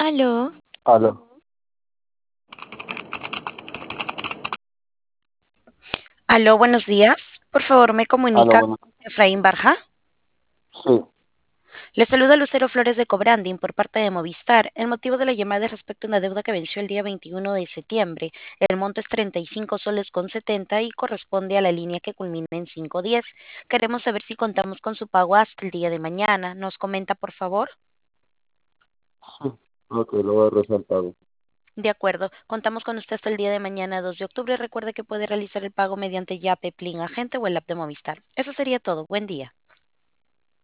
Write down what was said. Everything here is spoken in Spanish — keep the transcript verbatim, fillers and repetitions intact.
Aló, Aló, aló, buenos días. Por favor, me aló, comunica bueno, con Efraín Barja. sí, Le saluda Lucero Flores de Cobranding por parte de Movistar. El motivo de la llamada es respecto a una deuda que venció el día veintiuno de septiembre. El monto es treinta y cinco soles con setenta y corresponde a la línea que culmina en quinientos diez. Queremos saber si contamos con su pago hasta el día de mañana. ¿Nos comenta, por favor? sí, ok, lo voy a resaltar. De acuerdo, contamos con usted hasta el día de mañana, dos de octubre. Recuerde que puede realizar el pago mediante Yape, Plin, Agente o el app de Movistar. Eso sería todo. Buen día.